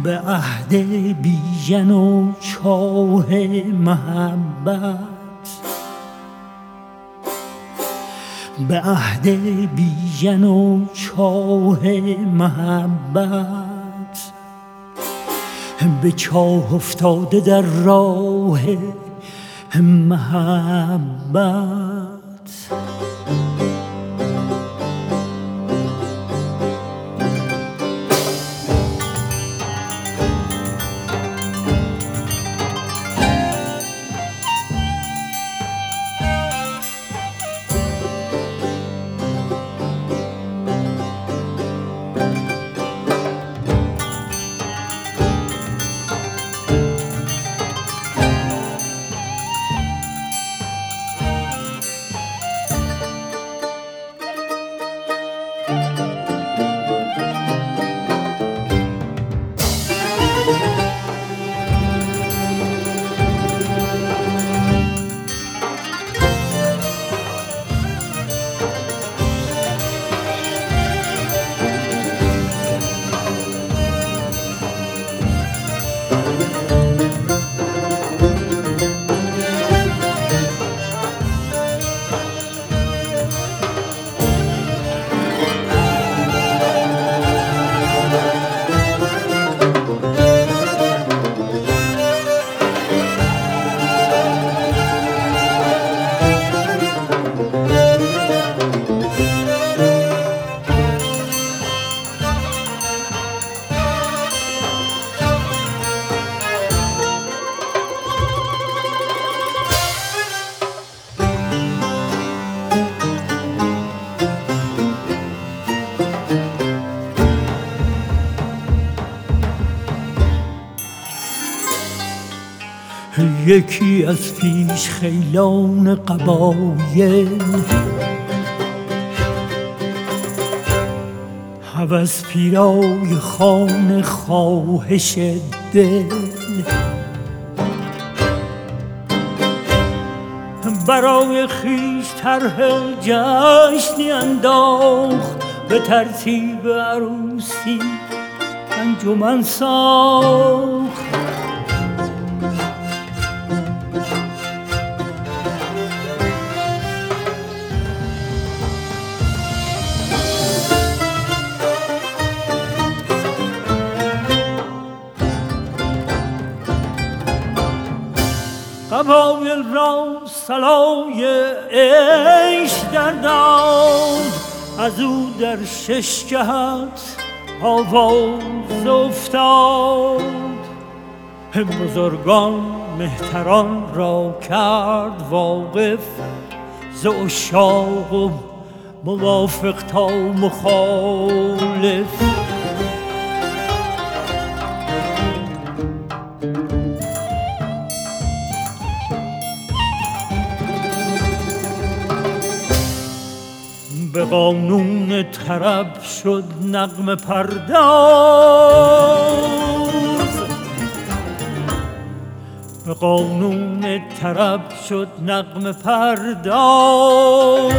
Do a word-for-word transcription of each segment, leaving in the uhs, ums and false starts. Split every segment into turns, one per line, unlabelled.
به عهد بیژن و چاه محبت، به عهد بیژن و چاه محبت، به چاه افتاده در راه محبت. یکی از پیش خیلان قبایل، هوس پیرای خانه خواهش دل، برای خویش طرح جشنی انداخت، به ترتیب عروسی انجمن ساخت. قبایل را صلای عیش در داد، از او در شش جهت آواز افتاد. بزرگان مهتران را کرد واقف، ز عشاق و موافق تا مخالف. به قانون طرب شد نغمه پرداز، به قانون طرب شد نغمه پرداز.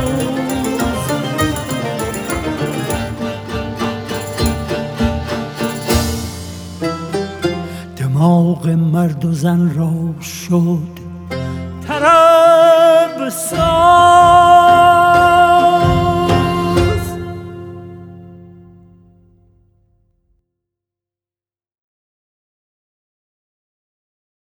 دماغ مرد و زن را شد طرب ساز،